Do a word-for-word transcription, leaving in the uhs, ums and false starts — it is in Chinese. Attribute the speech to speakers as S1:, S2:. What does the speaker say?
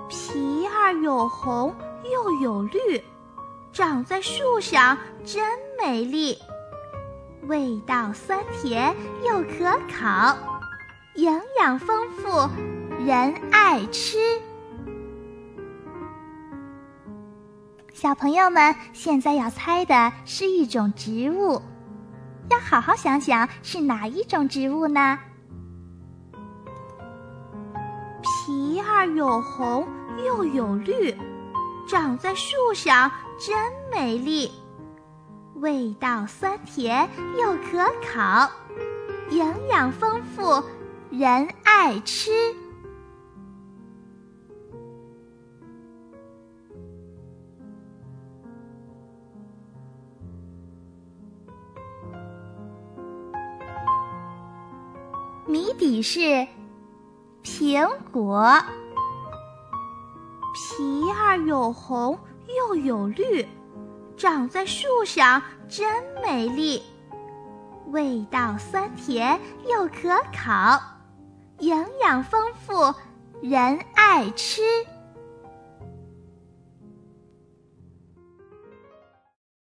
S1: 皮儿有红又有绿，长在树上真美丽。味道酸甜又可口，营养丰富，人爱吃。小朋友们，现在要猜的是一种植物，要好好想想是哪一种植物呢？皮儿有红又有绿，长在树上真美丽。味道酸甜又可口，营养丰富，人爱吃。谜底是苹果。皮儿有红又有绿，长在树上真美丽。味道酸甜又可口，营养丰富，人爱吃。